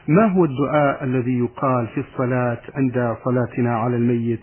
ما هو الدعاء الذي يقال في الصلاة عند صلاتنا على الميت؟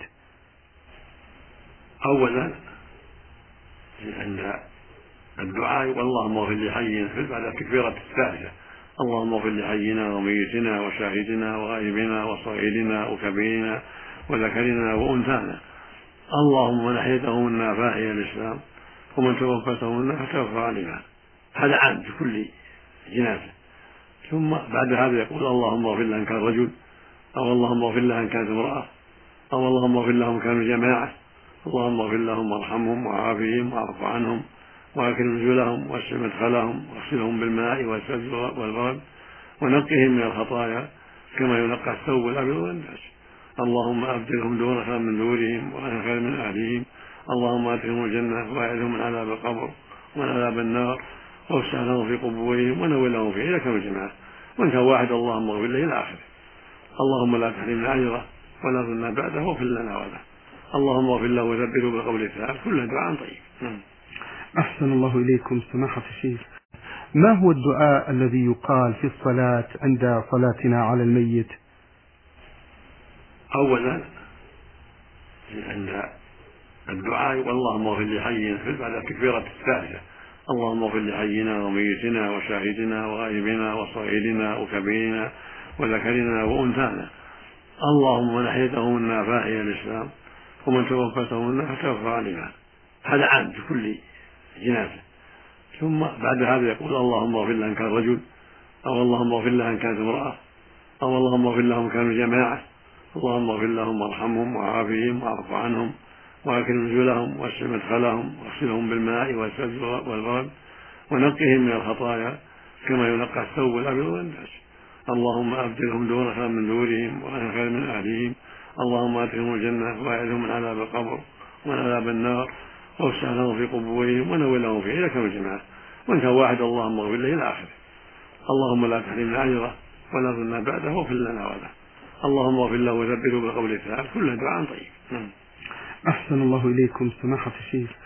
أولا عند الدعاء اللهم اغفر لحينا بعد التكبيرة الثالثة، اللهم اغفر لحينا وميتنا وشاهدنا وغائبنا وصغيرنا وكبيرنا وذكرنا وأنثانا، اللهم من أحييته منا فأحيا الإسلام ومن توفته منا فتوفى علينا. هذا عام في كل جنازة. ثم بعد هذا يقول اللهم اغفر لها إن كان رجل، أو اللهم اغفر لها إن كانت امرأة، أو اللهم اغفر لهم كانوا جماعة، اللهم اغفر لهم وارحمهم وعافهم واعف عنهم واكرم نزلهم واسع مدخلهم واغسلهم بالماء والثلج والبرد ونقهم من الخطايا كما ينقى الثوب الابيض والناس، اللهم ابدلهم دورا خيرا من دورهم واهلا خيرا من اهلهم، اللهم ادخلهم الجنه واعذهم من عذاب القبر ومن عذاب النار وافسح لهم في قبورهم ونور لهم فيه. اذا كانوا جماعه، وان كان واحد اللهم اغفر له الى اخره. اللهم لا تحرمنا اجره ولا تضلنا بعده واغفر لنا وله، اللهم اغفر له وثبته بالقول الثابت. كل دعاء طيب. أحسن الله إليكم سماحة الشيخ. ما هو الدعاء الذي يقال في الصلاة عند صلاتنا على الميت؟ اولا عند الدعاء اللهم اغفر لحينا بعد التكبيرة الثالثة، اللهم اغفر لحينا وميتنا وشاهدنا وغائبنا وصغيرنا وكبيرنا وذكرنا وأنثانا، اللهم من أحييته منا فأحيا الإسلام ومن توفته منا فتوفى علينا. هذا عام في كل جنازة. ثم بعد هذا يقول اللهم اغفر لها إن كان رجل، أو اللهم اغفر لها إن كانت امرأة، أو اللهم اغفر لهم كانوا جماعة، اللهم اغفر لهم وارحمهم وعافهم واعف عنهم واكرم نزلهم واسع مدخلهم واغسلهم بالماء والثلج والبرد ونقهم من الخطايا كما ينقى الثوب الابيض والناس، اللهم ابدلهم دورا خيرا من دورهم واهلا خيرا من اهلهم، اللهم ادخلهم الجنه واعذهم من عذاب القبر ومن عذاب النار وافسح لهم في قبورهم ونور لهم فيه. اذا كانوا جماعه، وان كان واحد اللهم اغفر له الى اخره. اللهم لا تحرمنا اجره ولا تضلنا بعده واغفر لنا وله، اللهم اغفر له وثبته بالقول الثابت. كل دعاء طيب. أحسن الله إليكم سماحة الشيخ.